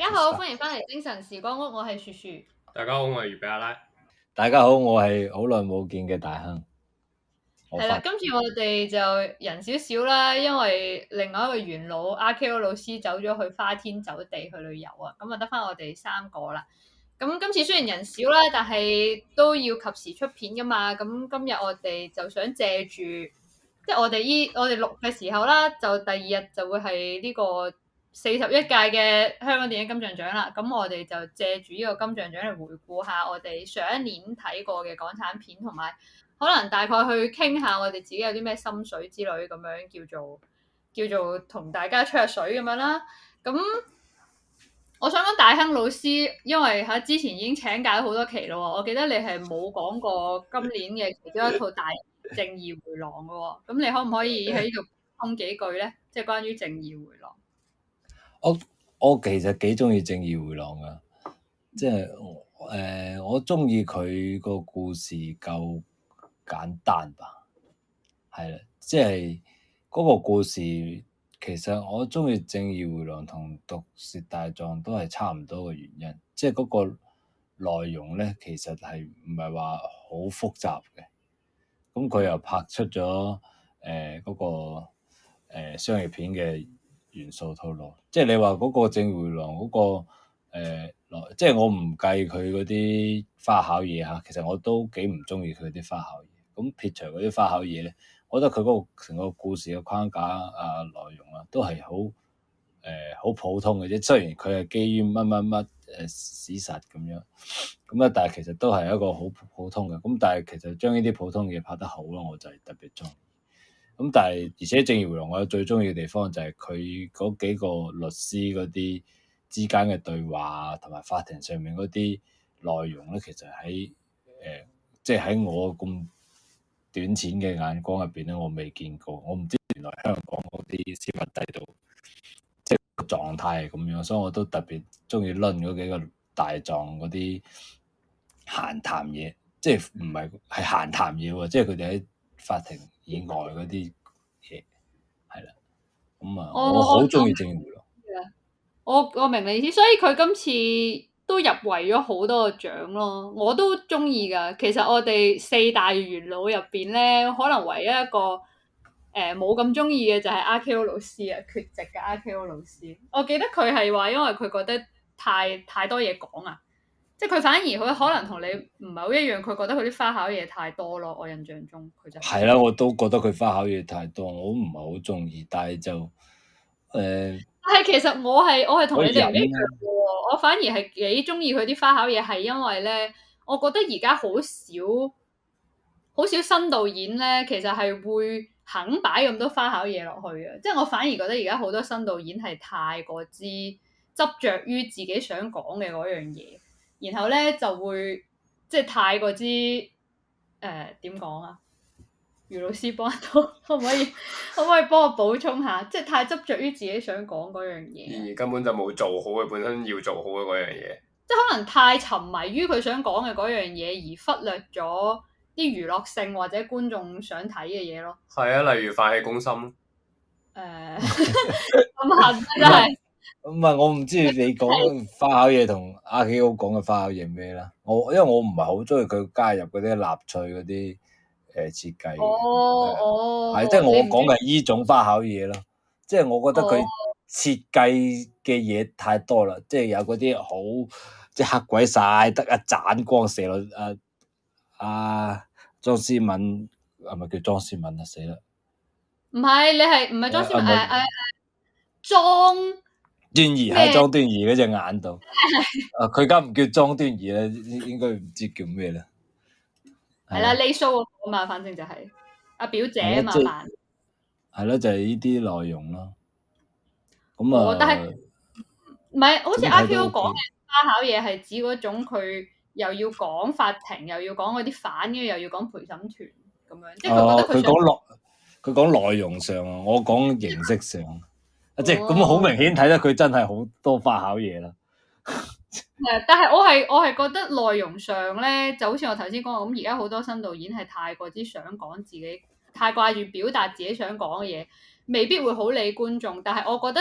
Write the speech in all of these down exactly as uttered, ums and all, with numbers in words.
家好，歡迎翻嚟精神時光屋，我係樹樹。 大家好，我係魚比阿拉。 大家好，我係好耐冇見嘅大亨。 係啦，今次我哋就人少少啦，因為另外一個元老阿 Ko 老師走咗去花天酒地去旅遊啊，咁啊得翻我哋三個啦。咁今次雖然人少啦，但係都要及時出片噶嘛。咁今日我哋就想借住，即係我哋依我哋錄嘅時候啦，就第二日就會係呢個四十一屆嘅香港電影金像獎啦。咁我哋就借住呢個金像獎嚟回顧下我哋上一年睇過嘅港產片，同埋可能大概去傾下我哋自己有啲咩心水之類，咁樣叫做叫做同大家吹下水咁樣啦。咁我想講大亨老師，因為喺之前已經請教咗好多期咯。我記得你係冇講過今年嘅其中一套大《正義迴廊》嘅喎，咁你可唔可以喺呢度講幾句咧？即係關於《正義迴廊》。 我我其實幾中意《正義迴廊》噶，即係誒，我中意佢個故事夠簡單吧，係啦，即係嗰個故事。其實我中意《正義迴廊》同《毒舌大狀》都係差唔多嘅原因，即係嗰個內容咧，其實係唔係話好複雜嘅。咁佢又拍出咗誒嗰個誒、呃、商業片嘅元素套路，即係你話嗰個《正義迴廊》嗰個誒，即係我唔計佢嗰啲花巧嘢嚇，其實我都幾唔中意佢啲花巧嘢。咁撇除嗰啲花巧嘢咧，我覺得佢嗰個成個故事嘅框架啊、內容啊，都係好誒好普通嘅啫。雖然佢係基於乜乜乜誒史實咁樣，咁咧，但係其實都係一個好普通嘅。咁但係其實將呢啲普通嘅嘢拍得好咯，我就係特別中意。咁但係而且《正義迴廊》我最中意嘅地方就係佢嗰幾個律師嗰啲之間嘅對話，同埋法庭上面嗰啲內容咧，其實喺誒即係喺我咁短淺嘅眼光入邊咧，我未見過，我唔知原來香港嗰啲司法制度即係個狀態係咁樣，所以我都特別中意論嗰幾個大狀嗰啲閒談嘢，即係唔係係閒談嘢喎，即係佢哋喺法庭以外嗰啲嘢，係啦，咁啊，我好中意正義迴廊。 我我明你意思，所以佢今次都入圍咗好多個獎咯，我都中意噶。其實我哋四大元老入邊咧，可能唯一一個誒冇咁中意嘅就係阿 Ko 老師啊，缺席嘅阿 Ko 老師。我記得佢係話，因為佢覺得太太多嘢講啊，即係佢反而佢可能同你唔係好一樣，佢覺得佢啲花巧嘢太多咯。我印象中佢就係啦，我都覺得佢花巧嘢太多，我唔係好中意，但係就誒。呃但係其實我係我係同你哋唔一樣嘅喎，我反而係幾中意佢啲花巧嘢，係因為咧，我覺得而家好少好少新導演咧，其實係會肯擺咁多花巧嘢落去嘅，即係我反而覺得而家好多新導演係太過之執着於自己想講嘅嗰樣嘢，然後咧就會即係太過之誒點講啊？余老師幫到，可唔可以可唔可以幫我補充下？即係太執着於自己想講嗰樣嘢， 而根本就冇做好佢本身要做好嘅嗰樣嘢， 即係可能太沉迷於佢想講嘅嗰樣嘢，而忽略咗啲娛樂性或者觀眾想睇嘅嘢咯。 係啊，例如《飯戲攻心》。 誒，咁恨真係。 唔係，我唔知你講花巧嘢同阿 Ko 講嘅花巧嘢咩啦。我因為我唔係好中意佢加入嗰啲立趣嗰啲。誒設計哦哦， 係即係我講嘅係依種花巧嘢咯，即係我覺得佢設計嘅嘢太多啦，即係有嗰啲好即係黑鬼晒，得一盞光射落啊啊莊思敏係咪叫莊思敏啊？死啦！ 唔係你係唔係莊思敏？誒誒誒莊端儀喺莊端儀嗰隻眼度，啊佢而家唔叫莊端儀啦，應該唔知叫咩啦。 係啦，呢 show 啊嘛，反正就係阿表姐啊嘛，扮係咯，就係呢啲內容咯。咁啊， 但係唔係好似阿 Ko 講嘅花巧嘢，係指嗰種佢又要講法庭，又要講嗰啲反，跟住又要講陪審團咁樣，即係佢覺得佢講內佢講內容上啊，我講形式上啊，即係咁好明顯睇得佢真係好多花巧嘢啦。 誒，但係我係我係覺得內容上咧，就好似我頭先講咁，而家好多新導演係太過之想講自己，太掛住表達自己想講嘅嘢，未必會好理觀眾。但係我覺得《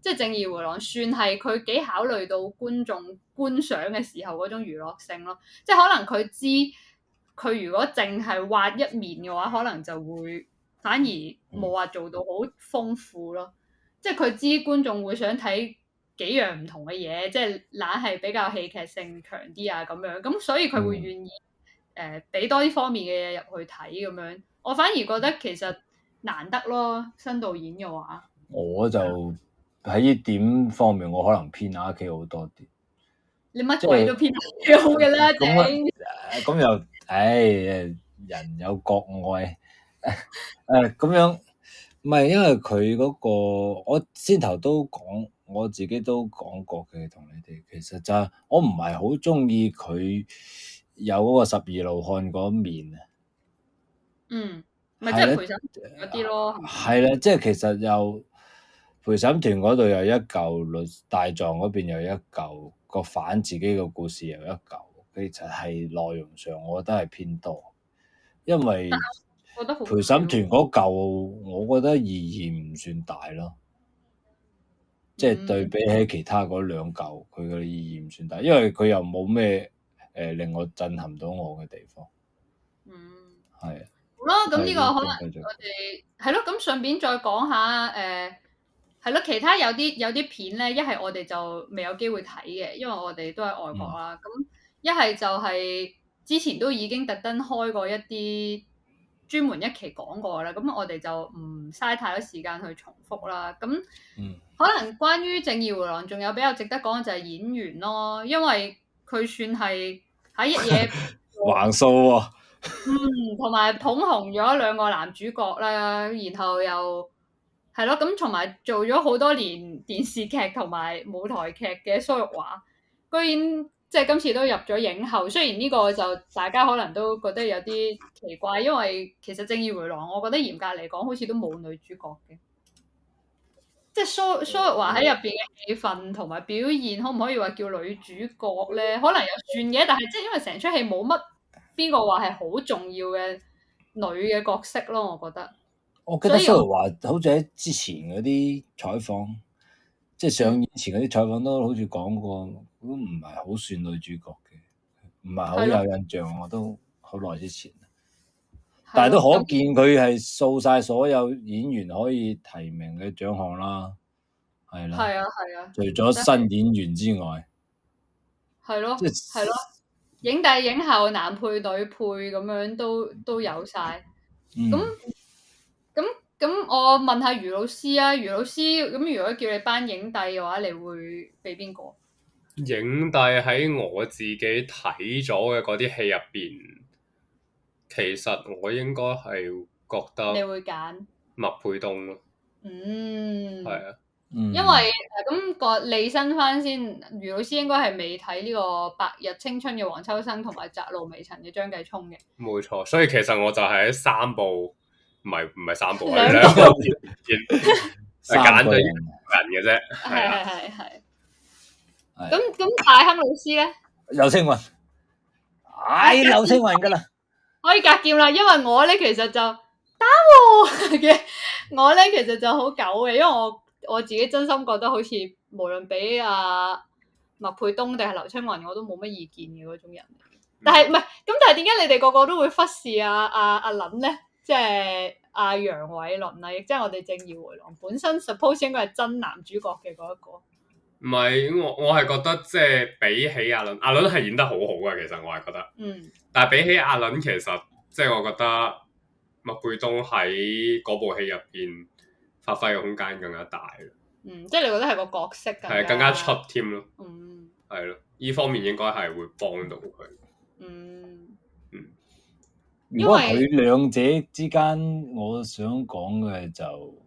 即係《正義迴廊》算係佢幾考慮到觀眾觀賞嘅時候嗰種娛樂性咯。即係可能佢知佢如果淨係畫一面嘅話，可能就會反而冇話做到好豐富咯。即係佢知觀眾會想睇幾樣唔同嘅嘢，即係懶係比較戲劇性強啲啊咁樣。咁所以佢會願意誒俾多啲方面嘅嘢入去睇咁樣。我反而覺得其實難得咯，新導演嘅話。 我就喺呢點方面，我可能偏 R K 好多啲。 你乜鬼都偏 R K 好嘅啦， 頂。咁又，唉，人有各愛。誒，咁樣唔係因為佢嗰個，我先頭都講，我自己都講過嘅，同你哋其實就係我唔係好中意佢有嗰個十二怒漢嗰面啊。 嗯，咪即係陪審團嗰啲咯。 係啦，即係其實又陪審團嗰度又一嚿，律大狀嗰邊又一嚿，個反自己個故事又一嚿，其實係內容上我覺得係偏多，因為陪審團嗰嚿我覺得意義唔算大咯，即係對比起其他嗰兩嚿，佢嘅意義唔算大，因為佢又冇咩誒令我震撼到我嘅地方。 嗯， 係啊。 好啦，咁呢個可能我哋係咯，咁順便再講下誒，係咯，其他有啲有啲片咧，一係我哋就未有機會睇嘅，因為我哋都喺外國啦。咁一係就係之前都已經特登開過一啲專門一期講過啦，咁我哋就唔嘥太多時間去重複啦。咁可能關於《正義迴廊》仲有比較值得講嘅就係演員咯，因為佢算係喺一嘢橫掃喎。 嗯，同埋捧紅咗兩個男主角啦，然後又係咯，咁同埋做咗好多年電視劇同埋舞台劇嘅蘇玉華，居然即係今次都入咗影后。雖然呢個就大家可能都覺得有啲奇怪，因為其實《正義迴廊》我覺得嚴格嚟講好似都冇女主角嘅，即係蘇蘇玉華喺入邊嘅戲份同埋表現，可唔可以話叫女主角咧？可能又算嘅，但係即係因為成出戲冇乜邊個話係好重要嘅女嘅角色咯，我覺得。 我記得蘇玉華好似喺之前嗰啲採訪，即係上以前嗰啲採訪都好似講過，都唔係好算女主角嘅，唔係好有印象，我都好耐之前。但係都可見佢係掃晒所有演員可以提名嘅獎項啦，係啦。 係啊係啊。 除咗新演員之外， 係咯，係咯。影帝影后男配女配咁樣都都有晒，咁咁咁我問下余老師啊，余老師咁如果叫你頒影帝嘅話，你會俾邊個？ 影帝喺我自己睇咗嘅嗰啲戲入邊，其實我應該係覺得你會揀麥沛東咯。 嗯， 係啊。 因為咁個利申翻先，余老師應該係未睇呢個《白日青春》嘅黃秋生同埋《窄路微塵》嘅張繼聰嘅。 冇錯，所以其實我就係喺三部，唔係唔係三部，係兩兩部片揀咗一個人嘅啫。 係係係係。咁咁大亨老師咧？ 劉青雲，唉，劉青雲噶啦， 可以格劍啦，因為我咧其實就打喎嘅，我咧其實就好狗嘅，因為我。我自己真心覺得好似無論俾阿麥沛東定係劉青雲，我都冇乜意見嘅嗰種人。但係唔係咁，但係點解你哋個個都會忽視阿阿阿倫咧？即係阿楊偉倫啊，亦即係我哋《正義迴廊》本身 suppose 應該係真男主角嘅嗰一個。 唔係，我我係覺得即係比起阿倫，阿倫係演得好好嘅。其實我係覺得，嗯。但係比起阿倫，其實即係我覺得麥沛東喺嗰部戲入邊發揮嘅空間更加大。 嗯，即係你覺得係個角色更加係更加出添咯。 嗯， 係咯，呢方面應該係會幫到佢。 嗯嗯。如果佢兩者之間，我想講嘅就，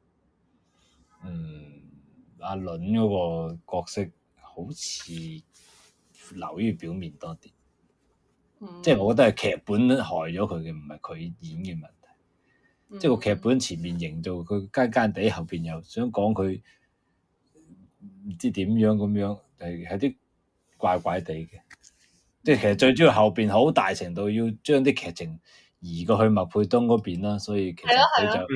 嗯，阿倫嗰個角色好似流於表面多啲，嗯、即係我覺得係劇本害咗佢嘅，唔係佢演嘅問題。即係個劇本前面營造佢奸奸地，後邊又想講佢唔知點樣咁樣，係係啲怪怪地嘅。即係其實最主要後邊好大程度要將啲劇情移過去麥沛東嗰邊啦，所以其實佢就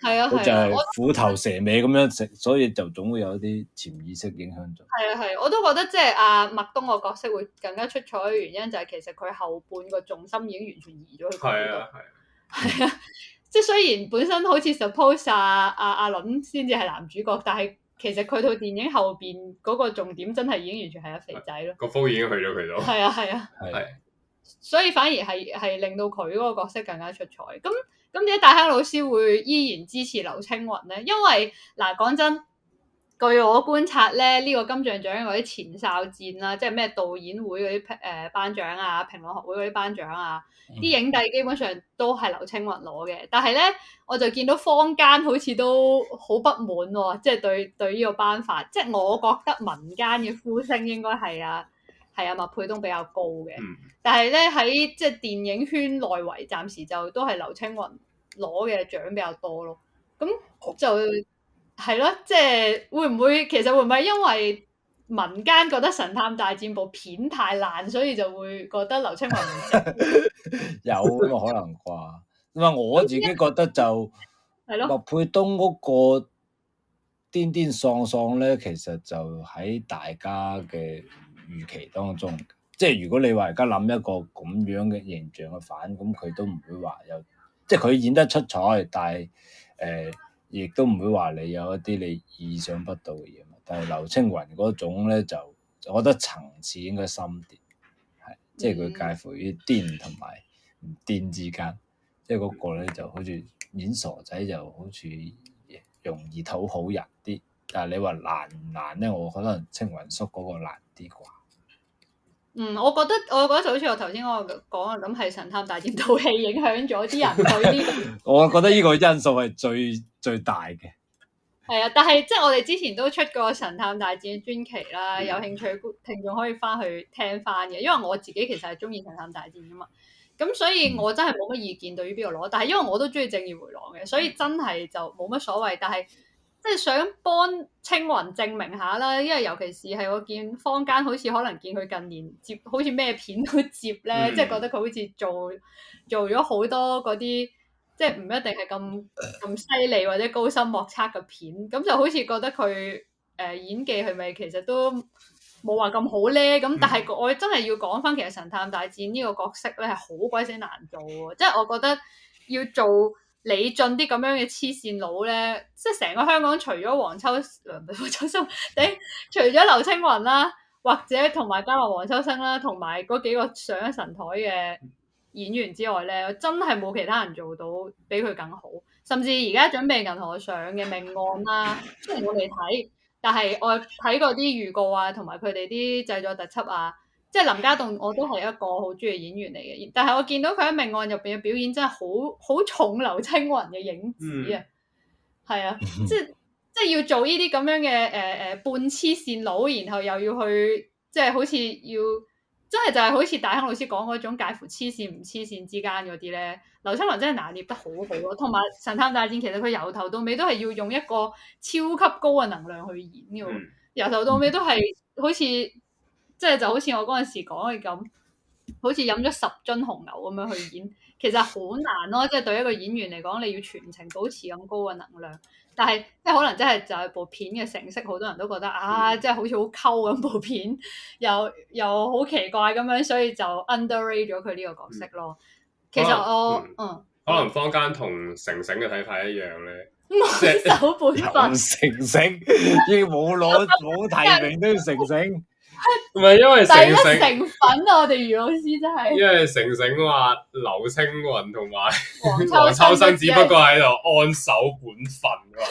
係啊， 佢就係虎頭蛇尾咁樣食，所以就總會有啲潛意識影響咗。 係啊係，我都覺得即係阿麥冬個角色會更加出彩嘅原因就係其實佢後半個重心已經完全移咗去佢度。係啊係，係啊，即係雖然本身好似 suppose 阿阿阿倫先至係男主角，但係其實佢套電影後邊嗰個重點真係已經完全係阿肥仔咯。 個波已經去咗佢度。係啊係啊係， 所以反而係係令到佢嗰個角色更加出彩。咁咁點解大亨老師會依然支持劉青雲咧？因為嗱講真，據我觀察咧，呢、這個金像獎嗰啲前哨戰啦，即係咩導演會嗰啲誒頒獎啊、評論學會嗰啲頒獎啊，啲、嗯、影帝基本上都係劉青雲攞嘅。但係咧，我就見到坊間好似都好不滿喎、哦，即係對對呢個頒法，即係我覺得民間嘅呼聲應該係啊係啊麥沛東比較高嘅。嗯、但係咧喺即係電影圈內圍，暫時就都係劉青雲攞嘅獎比較多咯。咁就係咯，即係會唔會其實會唔會因為民間覺得《神探大戰》部片太爛，所以就會覺得劉青雲唔值？ 有咁嘅可能啩？因為我自己覺得就係咯，麥沛東嗰個癲癲喪喪咧，其實就喺大家嘅預期當中。即係如果你話而家諗一個咁樣嘅形象嘅反，咁佢都唔會話有，即係佢演得出彩，但係誒亦都唔會話你有一啲你意想不到嘅嘢。但係劉青雲嗰種咧，就我覺得層次應該深啲，係即係佢介乎於癲同埋唔癲之間，即係嗰個咧就好似演傻仔，就好似容易討好人啲。但係你話難唔難咧？我覺得青雲叔嗰個難啲啩。 嗯，我覺得我覺得就好似我頭先我講嘅咁，係《神探大戰》套戲影響咗啲人對呢個。 我覺得呢個因素係最最大嘅。 係啊，但係即係我哋之前都出過《神探大戰》專期啦，有興趣聽眾可以翻去聽翻嘅。因為我自己其實係中意《神探大戰》噶嘛，咁所以我真係冇乜意見對於邊個攞。但係因為我都中意《正義迴廊》嘅，所以真係就冇乜所謂。但係即係想幫青雲證明下啦，因為尤其是係我見坊間好似可能見佢近年接好似咩片都接咧，嗯、即係覺得佢好似做做咗好多嗰啲。即係唔一定係咁咁犀利或者高深莫測嘅片，咁就好似覺得佢誒、呃、演技係咪其實都冇話咁好咧？咁但係我真係要講翻，其實《神探大戰》呢個角色咧係好鬼死難做喎，即係我覺得要做李俊啲咁樣嘅黐線佬咧，即係成個香港除咗黃秋唔係黃秋生，頂除咗劉青雲啦，或者同埋加埋黃秋生啦，同埋嗰幾個上咗神台嘅演員之外咧，真係冇其他人做到比佢更好。甚至而家準備銀河上嘅命案啦，雖然我未睇，但係我睇過啲預告啊，同埋佢哋啲製作特輯啊，即係林家棟我都係一個好中意嘅演員嚟嘅。但係我見到佢喺命案入邊嘅表演真係好好重劉青雲嘅影子啊，係啊，即係即係要做呢啲咁樣嘅誒誒半黐線佬，然後又要去即係好似要。真係就係好似大亨老師講嗰種介乎黐線唔黐線之間嗰啲咧，劉青雲真係拿捏得好好咯。同埋《神探大戰》其實佢由頭到尾都係要用一個超級高嘅能量去演嘅，嗯、由頭到尾都係好似即係就好似我嗰陣時講嘅咁，好似飲咗十樽紅牛咁樣去演，其實好難咯。即係對一個演員嚟講，你要全程保持咁高嘅能量。但係即係可能真係就係部片嘅成色，好多人都覺得啊，即係好似好溝咁部片，又又好奇怪咁樣，所以就 underrate 咗佢呢個角色咯。其實我嗯，嗯可能坊間同成成嘅睇法一樣咧， 冇守本分。 成成要冇攞冇提名都要成成。 唔係因為成成成粉啊！我哋余老師真係， 因為成成話劉青雲同埋黃秋生只不過喺度安守本分㗎。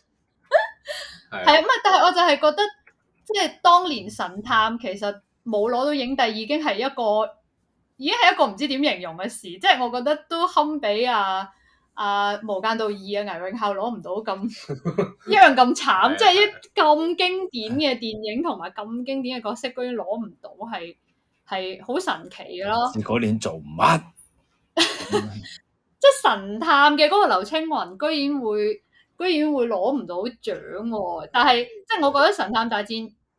係啊，唔係，但係我就係覺得，即係當年神探其實冇攞到影帝，已經係一個，已經係一個唔知點形容嘅事。即係我覺得都堪比啊啊無間道二啊倪永孝攞唔到咁一樣咁慘，即係一咁經典嘅電影同埋咁經典嘅角色，居然攞唔到，係係好神奇嘅咯。 嗰年做乜？ 即係神探嘅嗰個劉青雲，居然會居然會攞唔到獎喎！但係即係我覺得《神探大戰》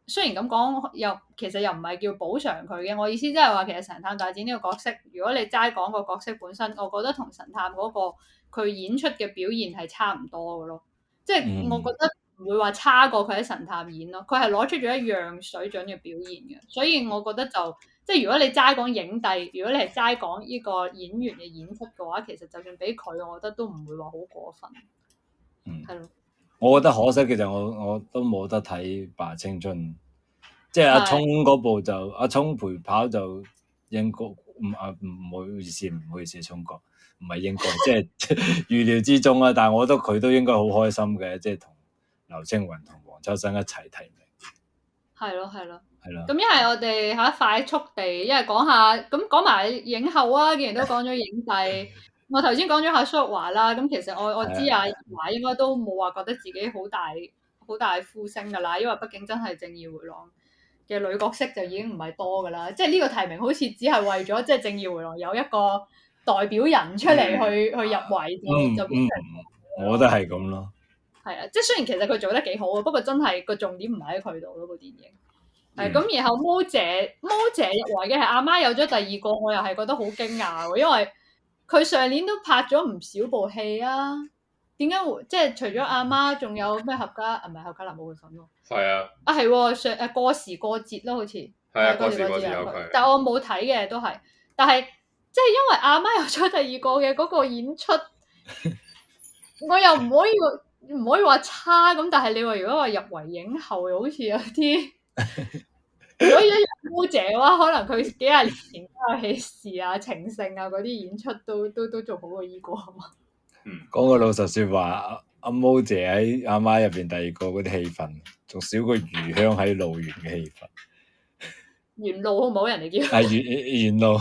雖然咁講，又其實又唔係叫補償佢嘅。我意思即係話，其實神探大戰呢個角色，如果你齋講個角色本身，我覺得同神探嗰個佢演出嘅表現係差唔多嘅咯。即係我覺得唔會話差過佢喺神探演咯。佢係攞出咗一樣水準嘅表現嘅，所以我覺得就即係如果你齋講影帝，如果你係齋講呢個演員嘅演出嘅話，其實就算俾佢，我覺得都唔會話好過分。 嗯， 係咯。 我覺得可惜嘅就我我都冇得睇《白青春》，即係阿聰嗰部就阿聰陪跑就應該唔啊唔好意思唔好意思，聰哥唔係應該，即係預料之中啦。但係我覺得佢都應該好開心嘅，即係同劉青雲同黃秋生一齊提名。 係咯係咯係咯。 咁一係我哋嚇快速地，一係講下咁講埋影后啊，既然都講咗影帝。我頭先講咗下蘇玉華啦，咁其實我我知阿華應該都冇話覺得自己好大好大呼聲噶啦，因為畢竟真係正義迴廊嘅女角色就已經唔係多噶啦，即係呢個提名好似只係為咗即係正義迴廊有一個代表人出嚟去、嗯、去入圍就就變成、 嗯嗯、我覺得係咁咯。 係啊，即係雖然其實佢做得幾好啊，不過真係個重點唔係喺佢度咯，部電影。係咁、嗯，然後毛姐毛姐入圍嘅係阿媽有咗第二個，我又係覺得好驚訝喎，因為佢上年都拍咗唔少部戲啊，點解會即係除咗阿媽，仲有咩合家啊？唔係合家樂冇佢份咯。 係啊。 啊係上誒過時過節咯，好似係啊過時過節有佢， 但係我冇睇嘅都係，但係即係因為阿媽有咗第二個嘅嗰個演出，我又唔可以唔可以話差咁，但係你話如果話入圍影后，又好似有啲。如果一入毛姐嘅話，可能佢幾廿年前都有喜事啊、情聖啊嗰啲演出都都都做好過依個啊嘛。 嗯，講個老實說話，阿毛姐喺阿媽入邊第二個嗰啲戲份，仲少過余香喺路園嘅戲份。 原路好唔好？人哋叫係原原路。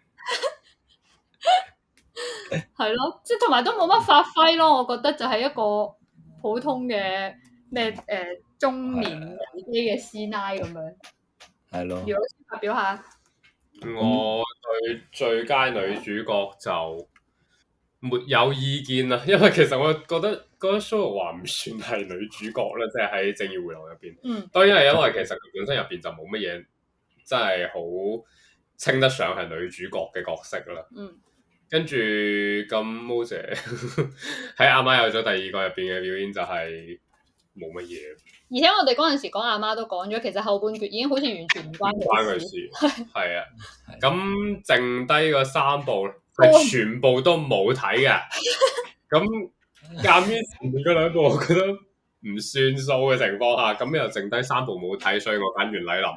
係咯，即係同埋都冇乜發揮咯。我覺得就係一個普通嘅咩誒中年危機嘅師奶咁樣。係咯，姚老師發表下。 我對最佳女主角就沒有意見啦，因為其實我覺得覺得蘇玉華唔算係女主角啦，即係喺《正義迴廊》入邊。嗯。當然係因為其實佢本身入邊就冇乜嘢，真係好稱得上係女主角嘅角色啦。嗯。跟住咁，毛姐喺阿媽有咗第二個入邊嘅表演就係冇乜嘢。 而且我哋嗰陣時講阿媽都講咗，其實後半段已經好似完全唔關佢事。 係啊，咁剩低嗰三部係全部都冇睇嘅。咁鑑於前面嗰兩部我覺得唔算數嘅情況下，咁又剩低三部冇睇，所以我揀袁澧林。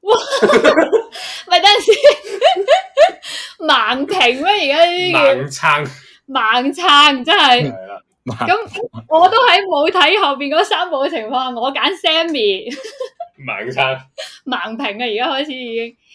咪等陣先，盲評咩？而家呢啲盲撐， 盲撐真係。咁我都喺冇睇後邊嗰三部嘅情況下，我揀 Sammy。 盲撐， 盲評啊！而家開始已經。誒、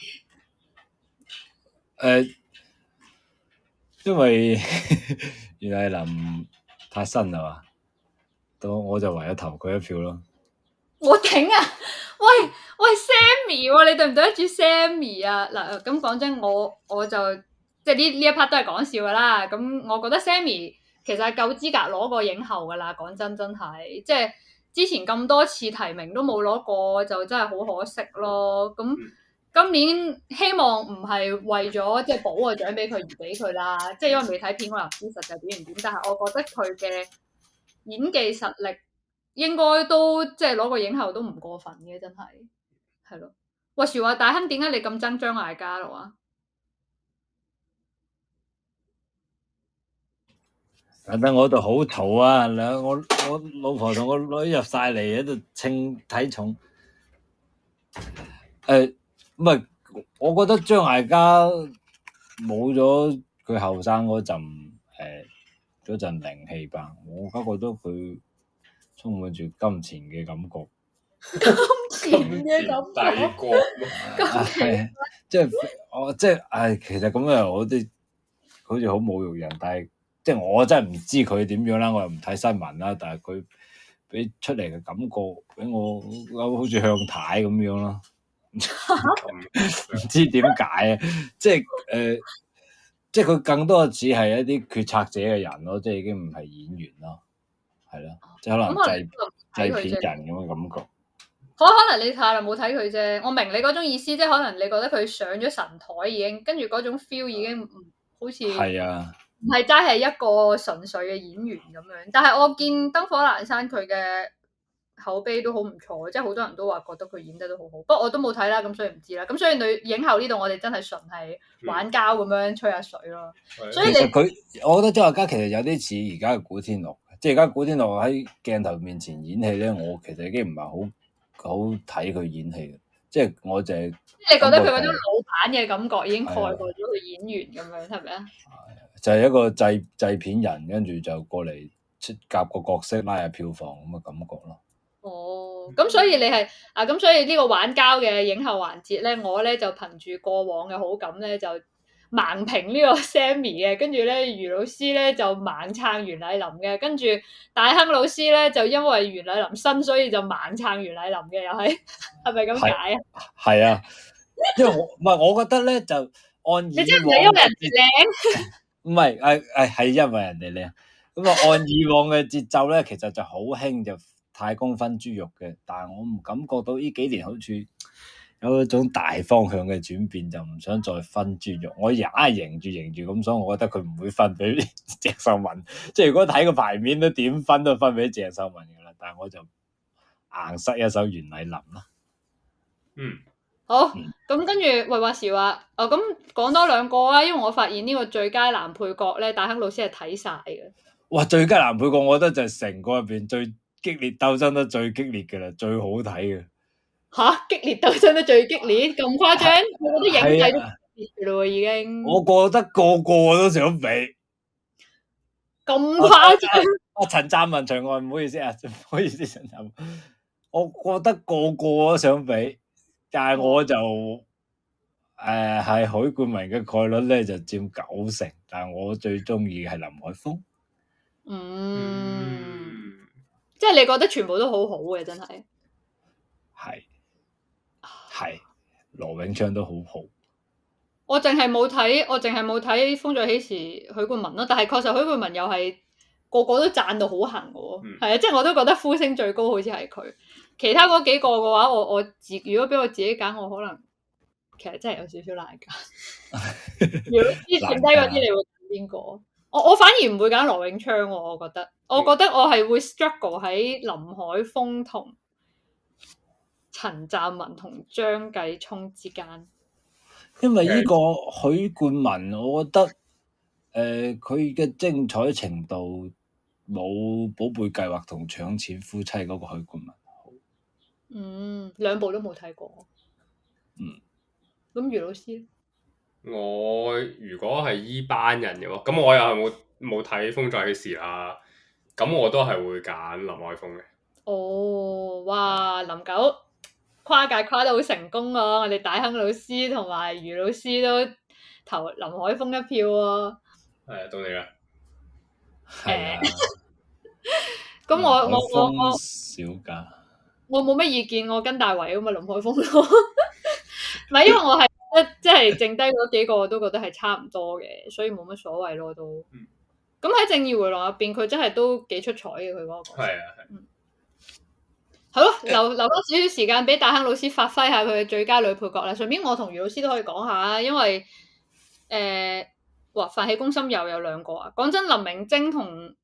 呃，因為袁澧林太新啦嘛，咁我就唯有投佢一票咯。 我頂啊！喂喂 ，Sammy，、啊、你對唔對得住 Sammy 啊？嗱，咁講真，我我就即係呢呢一 part 都係講笑噶啦。咁我覺得 Sammy 其實係夠資格攞個影后噶啦。講真，真係即係之前咁多次提名都冇攞過，就真係好可惜咯。咁今年希望唔係為咗即係補個獎俾佢而俾佢啦。即係因為未睇片，我又唔知實際表現點。但係我覺得佢嘅演技實力。應該都即係攞個影后都唔過分嘅，真係係咯。話時話大亨，點解你咁憎張艾嘉咯啊？ 等等我度好嘈啊！兩我我老婆同我女入晒嚟喺度稱體重。誒，唔係，我覺得張艾嘉冇咗佢後生嗰陣誒嗰陣靈氣吧，我而家覺得佢。充滿住金錢嘅感覺， 金錢嘅感覺， 帝國， 係即係我即係，唉，其實咁樣我啲好似好侮辱人，但係即係我真係唔知佢點樣啦，我又唔睇新聞啦，但係佢俾出嚟嘅感覺俾我好似向太咁樣咯，唔知點解啊？即係誒、呃，即係佢更多似係一啲決策者嘅人咯，即係已經唔係演員咯。係咯，即係可能製製片人咁嘅感覺。 可可能你太耐冇睇佢啫，我明你嗰種意思，即係可能你覺得佢上咗神台已經，跟住嗰種 feel 已經唔好似係啊， 唔係齋係一個純粹嘅演員咁樣。但係我見燈火闌珊佢嘅口碑都好唔錯，即係好多人都話覺得佢演得都好好。不過我都冇睇啦，咁所以唔知啦。咁所以女影后呢度我哋真係純係玩膠咁樣吹下水咯。 嗯、 所以你其實佢，我覺得張艾嘉其實有啲似而家嘅古天樂，即係而家古天樂喺鏡頭面前演戲咧，我其實已經唔係好。好睇佢演戲嘅，即係我就係、是， 即係你覺得佢嗰種老闆嘅感覺已經蓋過咗佢演員咁樣，係咪啊？ 就係、是、一個製製片人，跟住就過嚟出夾個角色拉下票房咁嘅感覺咯。 哦，咁所以你係啊，咁所以呢個玩膠嘅影后環節咧，我咧就憑住過往嘅好感咧就盲評呢個 Sammy 嘅，跟住咧余老師咧就盲撐袁澧林嘅，跟住大亨老師咧就因為袁澧林新，所以就盲撐袁澧林嘅，又係係咪咁解啊？ 係啊，因為我唔係，我覺得咧就按以往， 你真係唔係因為人哋靚？ 唔係，誒誒係因為人哋靚。咁啊，按以往嘅節奏咧，其實就好興就太公分豬肉嘅，但係我唔感覺到呢幾年好似有一種大方向嘅轉變，就唔想再分豬肉。我而家迎住迎住咁，所以我覺得佢唔會分俾鄭秀文。即係如果睇個牌面都點分都分俾鄭秀文噶啦，但係我就硬塞一手袁澧林啦。 嗯， 好，咁、嗯、跟住喂話時話，哦咁講多兩個啊，因為我發現呢個最佳男配角咧，大亨老師係睇晒嘅。哇， 最佳男配角，我覺得就係成個入邊最激烈鬥爭得最激烈嘅啦，最好睇嘅。 吓，激烈鬥爭得最激烈，咁誇張？我覺得影帝都激烈嘅咯，已經。 我覺得個個都想比， 咁誇張？ 啊，陳湛文除外，唔好意思啊，唔好意思，陳湛文。我覺得個個都想比，但係我就誒係許冠文嘅概率咧就佔九成，但係我最中意係林海峰。 嗯，即係你覺得全部都好好嘅，真係。 係。係羅永昌都好好， 我淨係冇睇，我淨係冇睇《風再起時》許冠文咯。但係確實許冠文又係個個都讚到好行嘅，係啊、嗯，即係我都覺得呼聲最高好似係佢。其他嗰幾個嘅話，我我自如果俾我自己揀，我可能其實真係有少少難揀。如果之前低嗰啲，你會揀邊個？我我反而唔會揀羅永昌，我覺得，我覺得我係會 struggle 喺林海峰同陳湛文同張繼聰之間， 因為呢個許冠文，我覺得誒佢嘅精彩程度冇寶貝計劃同搶錢夫妻嗰個許冠文好。 嗯，兩部都冇睇過。 嗯， 咁余老師， 我如果係依班人嘅話，咁我又係冇冇睇《風再起時》啦，咁我都係會揀林海峰嘅。 哦，哇，林九。跨界跨得好成功啊！我哋大亨老師同埋余老師都投林海峰一票啊！ 係到你啦， 係啊。 咁我我我我少㗎， 我冇乜意見，我跟大圍咁嘛，林海峰咯。唔係因為我係覺得即係剩低嗰幾個我都覺得係差唔多嘅，所以冇乜所謂咯都。咁喺、嗯、正義迴廊入邊，佢真係都幾出彩嘅，佢嗰個角色。係啊係。嗯好咯，留留多少少時間俾大亨老師發揮下佢嘅最佳女配角啦。順便我同余老師都可以講下，因為誒、呃，哇，飯戲攻心又有兩個啊。講真，林明禎同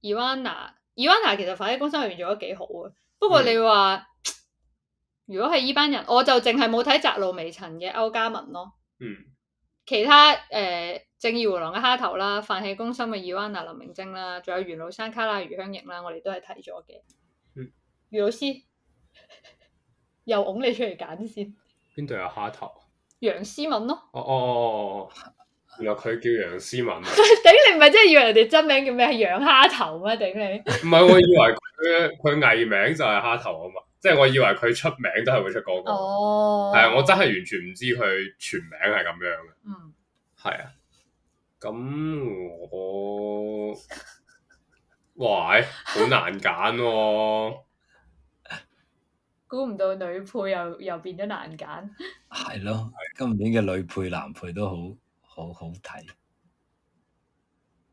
Ivana，Ivana 其實飯戲攻心入面做得幾好嘅。不過你話、嗯、如果係依班人，我就淨係冇睇窄路微塵嘅歐嘉文咯。 嗯。 其他誒、呃，正義迴廊嘅蝦頭啦，飯戲攻心嘅 Ivana 林明禎啦，仲有緣路山旮旯、余香凝啦，我哋都係睇咗嘅。余老師又拱你出嚟揀先， 邊度有蝦頭？ 楊思敏咯。 哦哦哦，原來佢叫楊思敏啊！ 頂你唔係真係以為人哋真名叫咩？係楊蝦頭咩？頂你！ 唔係，我以為佢佢藝名就係蝦頭啊嘛，即係我以為佢出名都係會出嗰個。哦，係啊，我真係完全唔知佢全名係咁樣嘅。嗯，係啊。咁我哇，好難揀喎。 估唔到女配又又變咗難揀， 係咯，今年嘅女配男配都好好好睇。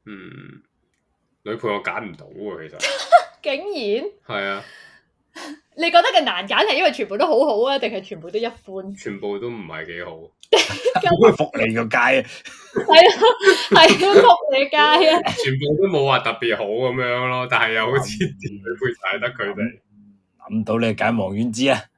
嗯，女配我揀唔到喎，其實。 竟然。 係啊。 你覺得嘅難揀係因為全部都好好啊，定係全部都一般？ 全部都唔係幾好。 咁福利個街啊！ 係啊，係啊，福利街啊！ 全部都冇話特別好咁樣咯，但係又好似點會睇得佢哋？ 諗到你揀王菀之啊？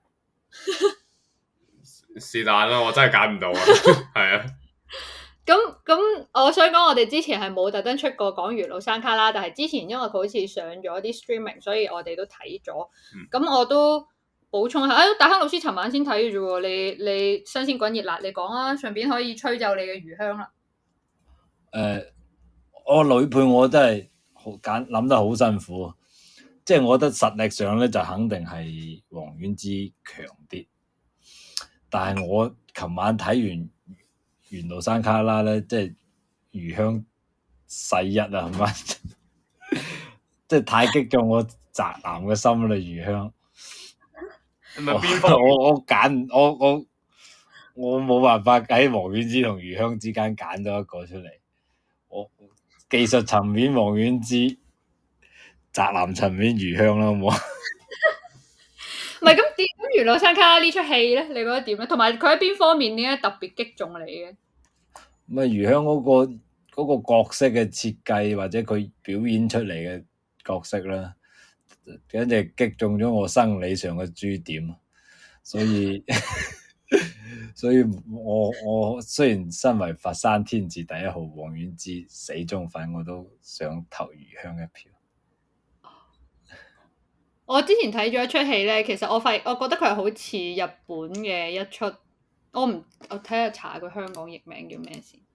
是但啦，我真係揀唔到啊！係啊。 咁咁，我想講，我哋之前係冇特登出過講緣路山旮旯，但係之前因為佢好似上咗啲 streaming，所以我哋都睇咗。咁、嗯、我都補充下，哎，大亨老師尋晚先睇嘅啫喎，你你新鮮滾熱辣，你講啊，順便可以吹走你嘅餘香啦。 誒、呃，我女配我真係好揀，諗得好辛苦，即係我覺得實力上咧就肯定係王菀之強啲，但係我琴晚睇完緣路山旮旯咧，即係餘香世一啊，係咪？即係太擊中我宅男嘅心啦，餘香。我我我揀我我我冇辦法喺王菀之同餘香之間揀咗一個出嚟。我技術層面王菀之，宅男層面餘香啦，好唔好？ 唔係咁點？咁緣路山旮旯呢出戲咧，你覺得點咧？同埋佢喺邊方面點解特別擊中你嘅？ 咁啊，餘香嗰個嗰個角色嘅設計或者佢表演出嚟嘅角色啦，簡直擊中咗我生理上嘅珠點，所以所以我我雖然身為佛山天字第一號王菀之死忠粉，我都想投餘香一票。 我之前睇咗一出戲咧，其實我發現我覺得佢係好似日本嘅一出，我唔我睇下查佢香港譯名叫咩先。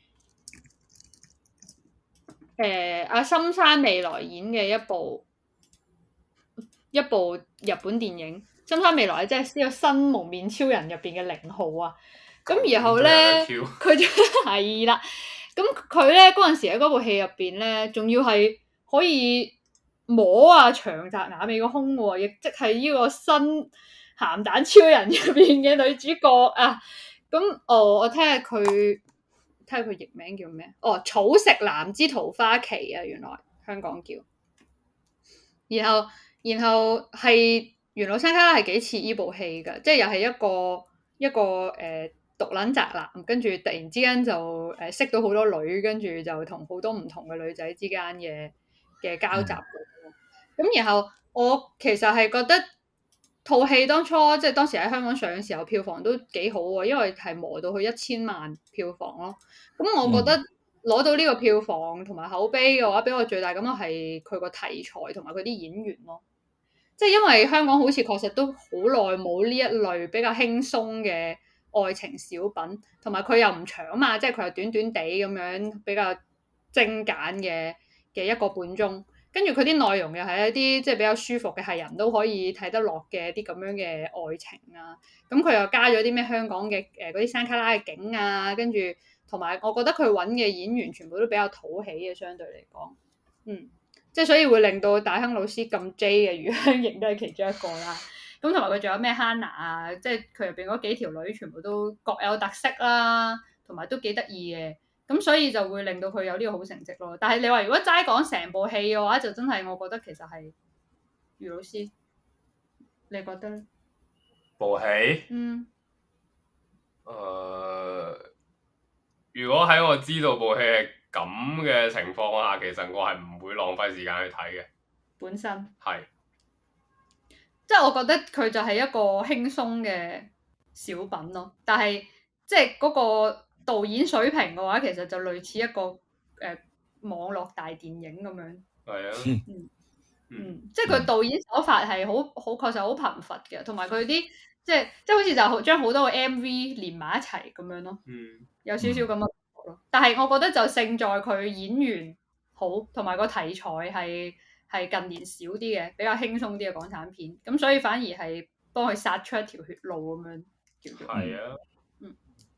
誒，阿森山未來演嘅一部一部日本電影，森山未來即係呢個新蒙面超人入邊嘅零號啊。咁然後咧，佢就係啦。咁佢咧嗰陣時喺嗰部戲入邊咧，仲要係可以摸啊長澤雅美個胸喎，亦即係呢個新鹹蛋超人入邊嘅女主角啊。咁哦，我睇下佢睇下佢譯名叫咩？哦，草食男之桃花期啊，原來香港叫。然後然後係緣路山旮旯係幾似呢部戲噶，即係又係一個一個誒。呃獨撚宅男，跟住突然之間就誒、呃、識到好多女，跟住就同好多唔同嘅女仔之間嘅嘅交集。咁、嗯、然後我其實係覺得套戲當初即係當時喺香港上嘅時候，票房都幾好喎，因為係磨到去一千萬票房咯。咁我覺得攞到呢個票房同埋口碑嘅話，俾我最大感覺係佢個題材同埋佢啲演員咯。即係因為香港好似確實都好耐冇呢一類比較輕鬆嘅愛情小品，同埋佢又唔長啊嘛，即係佢又短短地咁樣比較精簡嘅嘅一個半鐘，跟住佢啲內容又係一啲即係比較舒服嘅，係人都可以睇得落嘅啲咁樣嘅愛情啊。咁佢又加咗啲咩香港嘅誒嗰啲山旮旯嘅景啊，跟住同埋我覺得佢揾嘅演員全部都比較討喜嘅，相對嚟講，嗯，即係所以會令到大亨老師咁 J 嘅餘香型都係其中一個啦。咁同埋佢仲有咩 Hannah 啊，即係佢入邊嗰幾條女全部都各有特色啦，同埋都幾得意嘅，咁所以就會令到佢有呢個好成績咯。但係你話如果齋講成部戲嘅話，就真係我覺得其實係余老師，你覺得咧？ 部戲？嗯。誒、呃，如果喺我知道部戲係咁嘅情況下，其實我係唔會浪費時間去睇嘅。 本身係。 即係我覺得佢就係一個輕鬆嘅小品咯，但係即係嗰個導演水平嘅話，其實就類似一個誒、呃、網絡大電影咁樣。係啊，嗯嗯，嗯即係佢導演手法係好好確實好貧乏嘅，同埋佢啲即係即係好似就好將好多個 M V 連埋一齊咁樣咯。嗯，有少少咁嘅感覺咯。但係我覺得就勝在佢演員好，同埋個題材係。係近年少啲嘅，比較輕鬆啲嘅港產片，咁所以反而係幫佢殺出一條血路咁樣叫做。係啊，嗯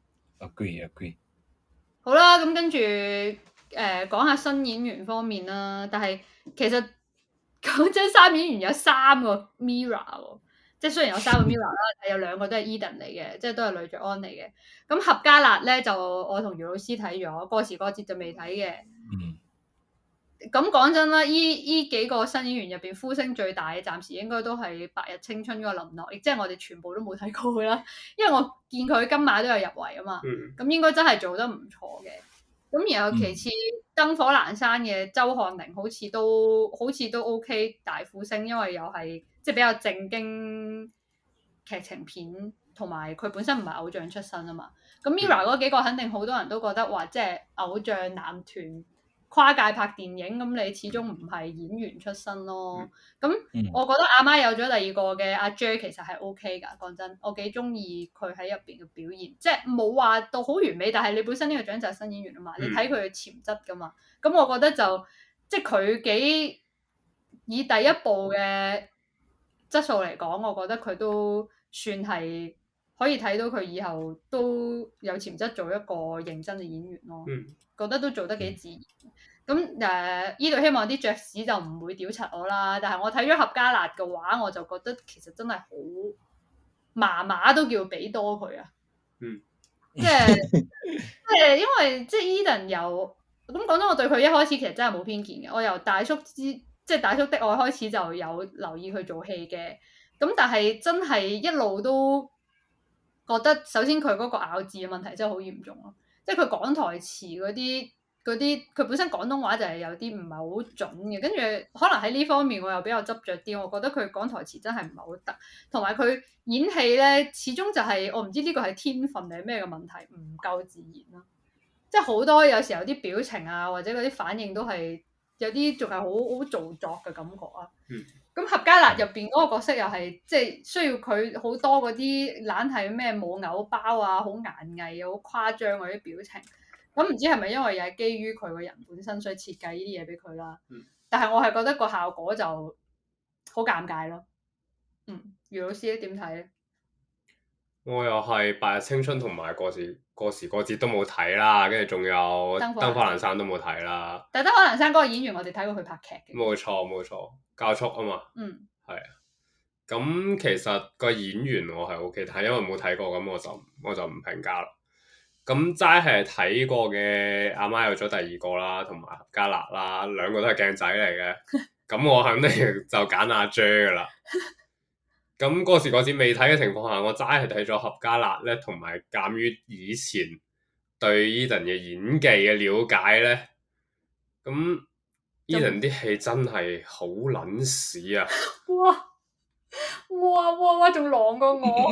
，agree agree。 好啦，咁跟住誒講下新演員方面啦，但係其實講真，三演員有三個 Mirror 喎，即係雖然有三個 Mirror 啦，但係有兩個都係 Eden 嚟嘅，即係都係呂爵安嚟嘅。咁闔家辣咧就我同余老師睇咗，過時過節就未睇嘅。嗯。 咁講真啦，依依幾個新演員入邊呼聲最大嘅，暫時應該都係《白日青春》嗰個林諾，亦即係我哋全部都冇睇過佢啦。因為我見佢金馬都有入圍啊嘛，咁、嗯、應該真係做得唔錯嘅。咁然後其次，燈、嗯、火闌珊嘅周漢寧好似都好似都 OK 大呼聲，因為又係即係比較正經劇情片，同埋佢本身唔係偶像出身啊嘛。咁 Mirror 嗰幾個肯定好多人都覺得話，即係偶像男團跨界拍電影，咁你始終唔係演員出身咯。咁、嗯、我覺得阿媽有咗第二個嘅阿 J 其實係 OK 㗎，講真，我幾中意佢喺入邊嘅表現，即係冇話到好完美，但係你本身呢個獎就係新演員啊嘛，你睇佢嘅潛質㗎嘛。咁我覺得就即係佢幾以第一部嘅質素嚟講，我覺得佢都算係可以睇到佢以後都有潛質做一個認真嘅演員咯。嗯，覺得都做得幾自然。咁誒，依度希望啲爵士就唔會屌柒我啦。但係我睇咗闔家辣嘅話，我就覺得其實真係好麻麻都叫俾多佢啊。 嗯， 即係即係因為即係 Eden 由咁講真，我對佢一開始其實真係冇偏見嘅。我由大叔之即係大叔的愛開始就有留意佢做戲嘅。咁但係真係一路都覺得，首先佢嗰個咬字嘅問題真係好嚴重咯。即係佢講台詞嗰啲。嗰啲佢本身廣東話就係有啲唔係好準嘅，跟住可能喺呢方面我又比較執着啲，我覺得佢講台詞真係唔係好得，同埋佢演戲咧始終就係、是、我唔知呢個係天分定係咩嘅問題，唔夠自然咯。即係好多有時候啲表情啊或者嗰啲反應都係有啲仲係好好做作嘅感覺啊。咁闔家辣入邊嗰個角色又係即係需要佢好多嗰啲懶係咩冇偶包啊，好顏藝好誇張嗰啲表情。咁唔知係咪因為又係基於佢個人本身，所以設計呢啲嘢俾佢啦。嗯、但係我係覺得個效果就好尷尬咯。嗯，余老師咧點睇咧？ 我又係《白日青春》同埋過時過時過節都冇睇啦，跟住仲有《燈火闌珊》都冇睇啦。 但係《燈火闌珊》嗰個演員我哋睇過佢拍劇嘅。冇錯冇錯，教速啊嘛。 嗯， 係啊。咁其實個演員我係 O K，但係因為冇睇過，咁我就我就唔評價啦。咁齋係睇過嘅阿媽有咗第二個啦，同埋闔家辣啦，兩個都係鏡仔嚟嘅。咁我肯定就揀阿 J 噶啦。咁過時過節未睇嘅情況下，我齋係睇咗闔家辣咧，同埋鑑於以前對 Eden 嘅演技嘅了解咧，咁 Eden 啲戲真係好撚屎啊！ 哇哇哇哇，仲狼過我。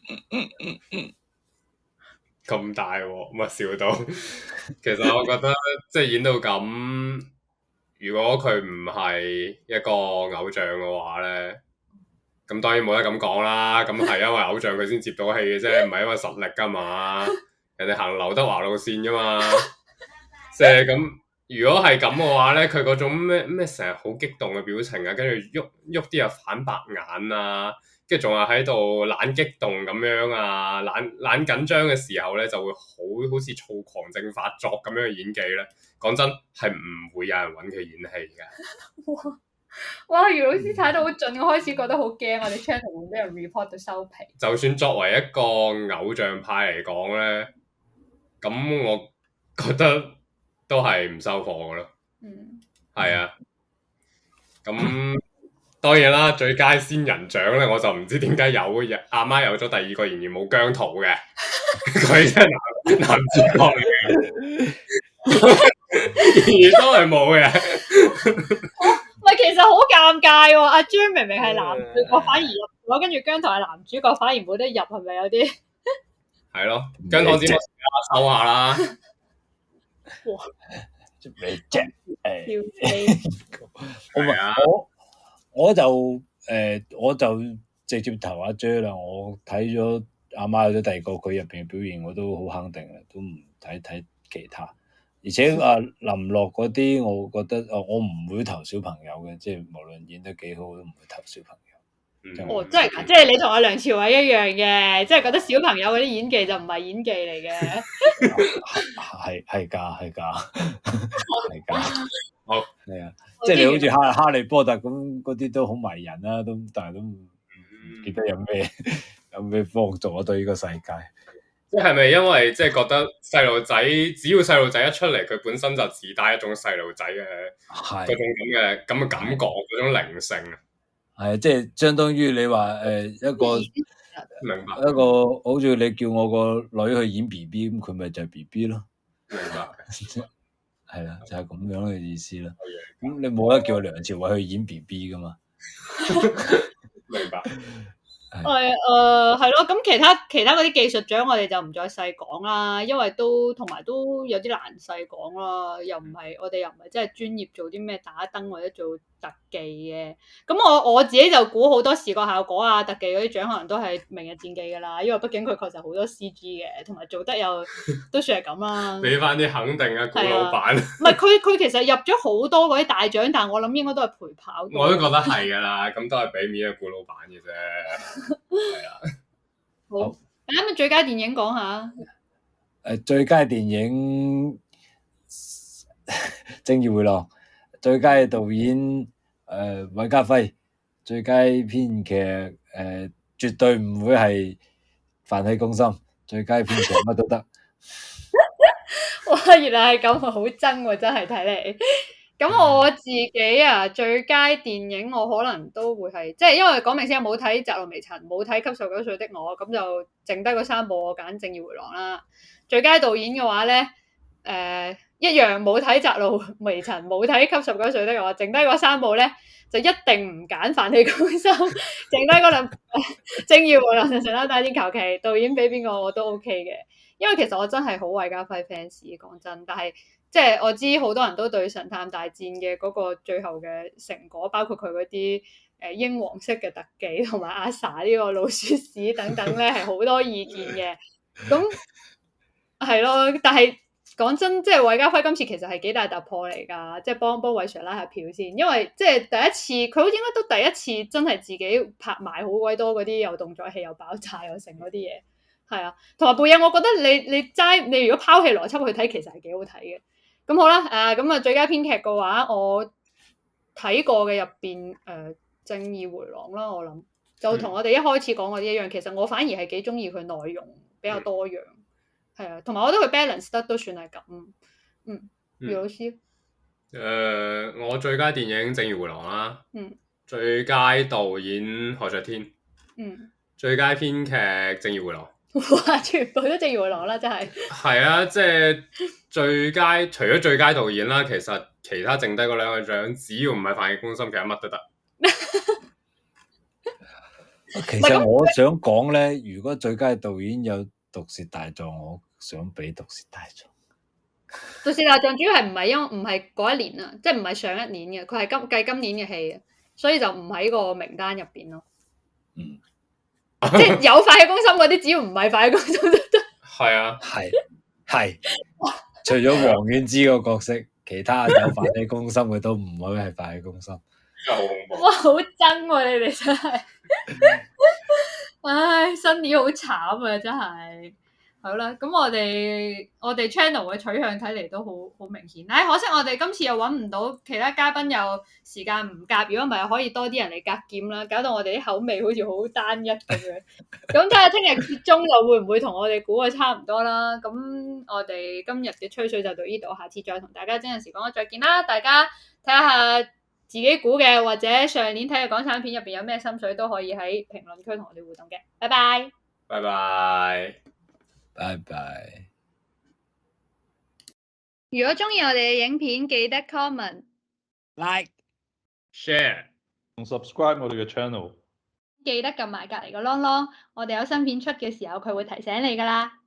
咁大鑊咪笑到，其實我覺得即係演到咁，如果佢唔係一個偶像嘅話咧，咁當然冇得咁講啦。咁係因為偶像佢先接到戲嘅啫，唔係因為實力噶嘛。人哋行劉德華路線噶嘛，即係咁。如果係咁嘅話咧，佢嗰種咩咩成日好激動嘅表情啊，跟住喐喐啲又反白眼啊。跟住仲係喺度懶激動咁樣啊，懶懶緊張嘅時候咧，就會好好似躁狂症發作咁樣嘅演技咧。講真係唔會有人揾佢演戲嘅。 哇哇，余老師踩到好盡，我開始覺得好驚，我哋 channel 會俾人 report 到收皮。 就算作為一個偶像派嚟講咧，咁我覺得都係唔收貨嘅咯。嗯，係啊，咁。當然啦，最佳仙人獎咧，我就唔知點解有阿媽有咗第二個，仍然冇姜濤嘅，佢真係男男主角嚟嘅，仍然都係冇嘅。 喂，其實好尷尬喎，阿 J 明明係男主角，反而入咗，跟住姜濤係男主角，反而冇得入，係咪有啲？係咯，姜濤只可收下啦。 哇！ 你正誒，係啊。 我就誒、呃，我就直接投阿 J 啦。我睇咗阿媽有咗第二個，佢入邊嘅表現我都好肯定嘅，都唔睇睇其他。而且阿、啊、林樂嗰啲，我覺得哦，我唔會投小朋友嘅，即係無論演得幾好，我都唔會投小朋友。 嗯、哦，真係㗎，即係你同阿梁朝偉一樣嘅，即係覺得小朋友嗰啲演技就唔係演技嚟嘅。 係係㗎，係㗎，係㗎。 好係啊，即係你好似哈哈利波特咁嗰啲都好迷人啦，都但係都唔記得有咩有咩幫助啊對呢個世界。 即係咪因為即係覺得細路仔只要細路仔一出嚟，佢本身就自帶一種細路仔嘅嗰種咁嘅咁嘅感覺，嗰種靈性啊。 係啊，即係相當於你話誒、呃、一個明白一個好似你叫我個女去演 B B 咁，佢咪就係 B B 咯。 明白。 係啦，就係、是、咁樣嘅意思啦。咁你冇得叫梁朝偉去演 B B 噶嘛？ 明白。 係誒係咯，咁其他其他嗰啲技術獎我哋就唔再細講啦，因為都同埋都有啲難細講啦，又唔係我哋又唔係真係專業做啲咩打燈或者做特技嘅。咁我我自己就估好多視覺效果啊、特技嗰啲獎可能都係明日戰記噶啦，因為畢竟佢確實好多 C G 嘅，同埋做得又都算係咁啦。 俾翻啲肯定啊，古老闆。 唔係佢佢其實入咗好多嗰啲大獎，但係我諗應該都係陪跑。 我都覺得係噶啦，咁都係俾面嘅古老闆嘅啫。係啊， 好，咁咪最佳電影講下。 誒、呃，最佳電影《正義迴廊》，最佳導演誒韋家輝，最佳編劇誒、呃、絕對唔會係《飯戲攻心》，最佳編劇乜都得。 哇，原來係咁，好憎喎！真係睇嚟。咁我自己啊，最佳電影我可能都會係，即係因為講明先冇睇《窄路微塵》，冇睇《給十九歲的我》，咁就剩低嗰三部，我揀《正義迴廊》啦。最佳導演嘅話咧，誒、呃、一樣冇睇《窄路微塵》，冇睇《給十九歲的我》，剩低嗰三部咧就一定唔揀《飯戲攻心》，剩低嗰兩《正義迴廊》就剩啦，但係啲求其導演俾邊個我都 OK 嘅，因為其實我真係好韋家輝 fans， 講真，但係。即係我知好多人都對《神探大戰》嘅嗰個最後嘅成果，包括佢嗰啲誒英皇式嘅特技，同埋阿 sa 呢個老鼠屎等等咧，係好多意見嘅。咁係咯，但係講真，即係韋家輝今次其實係幾大突破嚟㗎，即係幫幫韋 Sir 拉下票先，因為即係第一次，佢好似應該都第一次真係自己拍埋好鬼多嗰啲有動作戲、又爆炸又成嗰啲嘢。係啊，同埋部嘢，我覺得你你齋你如果拋棄邏輯去睇，其實係幾好睇嘅。咁好啦，誒咁啊最佳編劇嘅話，我睇過嘅入邊誒正義迴廊啦，我諗就同我哋一開始講嗰啲一樣，其實我反而係幾中意佢內容比較多樣，係啊，同埋我覺得佢 balance 得都算係咁，嗯，余老師， 誒、呃、我最佳電影正義迴廊啦， 嗯，最佳導演何爵天， 嗯， 最佳編劇正義迴廊。 哇！全部都正義迴廊啦，真係。係啊，即係最佳，除咗最佳導演啦，其實其他剩低嗰兩個獎，只要唔係飯戲攻心，其實乜都得。 其實我想講咧，如果最佳導演有《毒舌大狀》，我想俾《毒舌大狀》。 《毒舌大狀》主要係唔係因唔係嗰一年啊，即係唔係上一年嘅，佢係今計今年嘅戲，所以就唔喺個名單入邊咯。 嗯。 即係有飯戲攻心嗰啲，只要唔係飯戲攻心都得。 係啊， 係係，除咗王菀之個角色，其他有飯戲攻心嘅都唔可以係飯戲攻心。 真係好恐怖！ 哇，好憎喎！你哋真係，唉，新年好慘啊！真係。好啦，咁我哋我哋 channel 嘅取向睇嚟都好好明顯。唉，可惜我哋今次又揾唔到其他嘉賓，又時間唔夾。如果唔係，可以多啲人嚟夾劍啦，搞到我哋啲口味好似好單一咁樣。咁睇下聽日揭盅又會唔會同我哋估嘅差唔多啦？咁我哋今日嘅吹水就到呢度，下次再同大家真陣時講再見啦。大家睇下自己估嘅，或者上年睇嘅港產片入邊有咩心水，都可以喺評論區同我哋互動嘅。拜拜， 拜拜。 拜拜！ 如果中意我哋嘅影片，記得 comment、 like、 share 同 subscribe 我哋嘅 channel。 記得撳埋隔離個啷啷，我哋有新片出嘅時候，佢會提醒你㗎喇。